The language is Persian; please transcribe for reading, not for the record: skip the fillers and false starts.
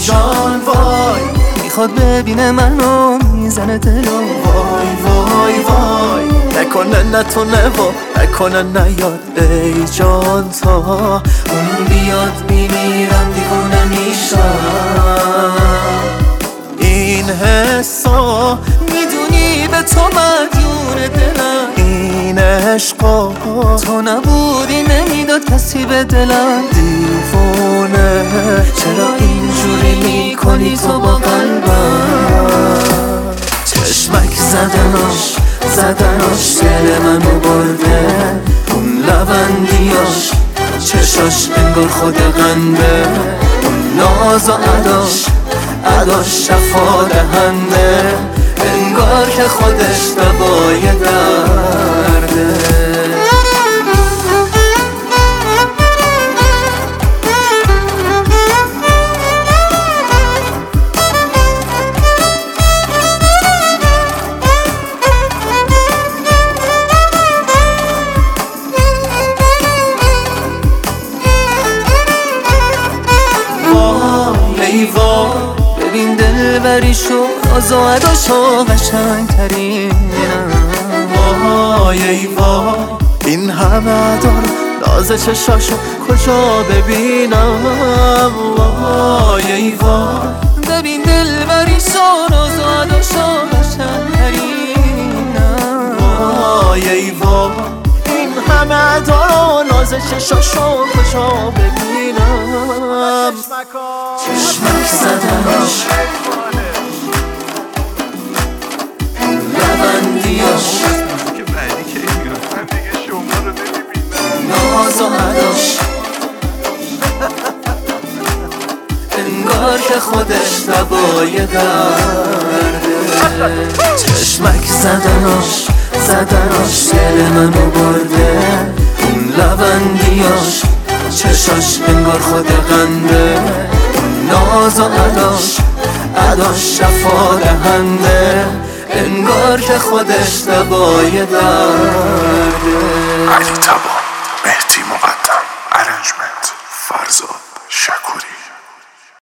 جان وای، میخواد ببینه منو میزنه دلو. وای وای وای، نکنه نتونه و نکنه نیاد ای جان، تا اون بیاد میمیرم دیوونه میشم. این حسا میدونی به تو مدیون دلم، این عشقا تو نبودی نمیداد کسی به دلم. دیوونه چرا اینجوری میکنی تو با قلبم؟ چشمک زدناش دل منو برده، اون لبندیاش چشاش انگار خود قنده، اون ناز و عداش شفا دهنده، انگار که خودش دوای درده. ببین دلبریشو ناز و عداشو قشنگ ترینم. وای ای وای، این همه عدا رو ناز چشاشو کجا ببینم؟ وای ای وای، ببین دلبریشو ناز و عداشو قشنگ ترینم. وای ای وای، این همه عدا رو ناز چشاشو کجا ببینم؟ چشمک زدناش لبندیاش ناز و عداش انگار که خودش دوای درده. چشمک زدناش دل منو برده، اون لبندیاش چشاش انگار خود قنده، ناز و عداش شفا دهنده، انگار که خودش دوای درده.